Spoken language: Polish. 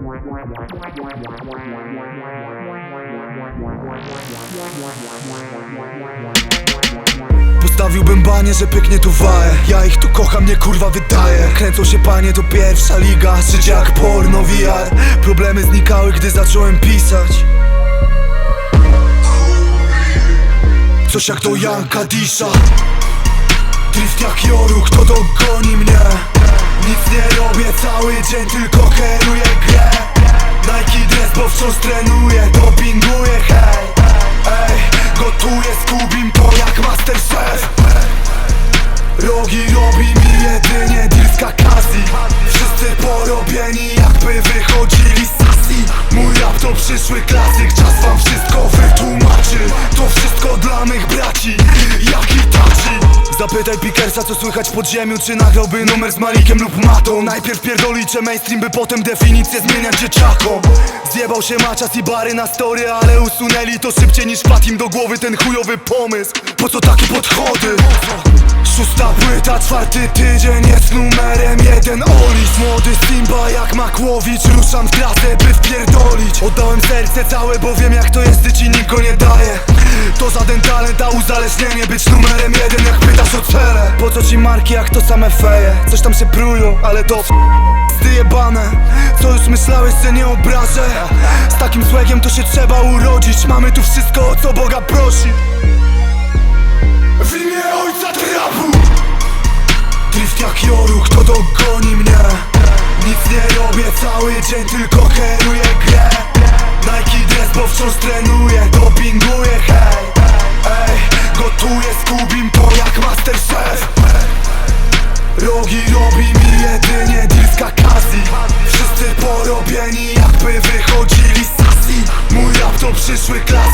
Postawiłbym banie, że pyknie tu waje. Ja ich tu kocham, nie kurwa wydaje. Kręcą się panie, to pierwsza liga. Życie jak porno VR. Problemy znikały, gdy zacząłem pisać. Coś jak do Janka Disha. Drift jak Joru, kto dogoni mnie? Nic nie robię cały dzień, tylko kieruję grę. Nike dress, bo wciąż trenuję, dopinguję, hej. Ej, gotuję z Kubim to jak Masterchef. Rogi robi mi jedynie deal z Kakashi. Wszyscy porobieni jakby wychodzili z sesji. Mój rap to przyszły klasyk, czas wam wszystko wytłumaczy. To wszystko dla mych braci, jak Itachi. Zapytaj Pickersa, co słychać pod ziemią, czy nagrałby numer z Malikiem lub Matą. Najpierw pierdolicie mainstream, by potem definicję zmieniać dzieciakom. Zjebał się Macias i bary na story, ale usunęli to szybciej niż wpadł im do głowy ten chujowy pomysł. Po co takie podchody? Szósta płyta, czwarty tydzień jest numerem 1 Olis. Młody Simba jak Makłowicz, ruszam w trasę, by wpierdolić. Oddałem serce całe, bo wiem jak to jest, gdy ci nikt go nie daje. To żaden talent, a uzależnienie, być numerem 1 jak pytasz o cele. Po co ci marki jak to same feje? Coś tam się prują, ale to jebane. Co już myślałeś, że nie obrażę? Z takim złegiem to się trzeba urodzić. Mamy tu wszystko, o co Boga prosi. W imię ojca trapu. Drift jak Joru, kto dogoni mnie? Nic nie robię cały dzień, tylko kieruję grę. Nike dress, bo wciąż trenuję, dopinguję, hej. Ej, gotuję z Kubim to jak Masterchef. Rogi robi mi jedynie deal z Kakashi. Wszyscy porobieni jakby wychodzili z sesji. Mój rap to przyszły klas.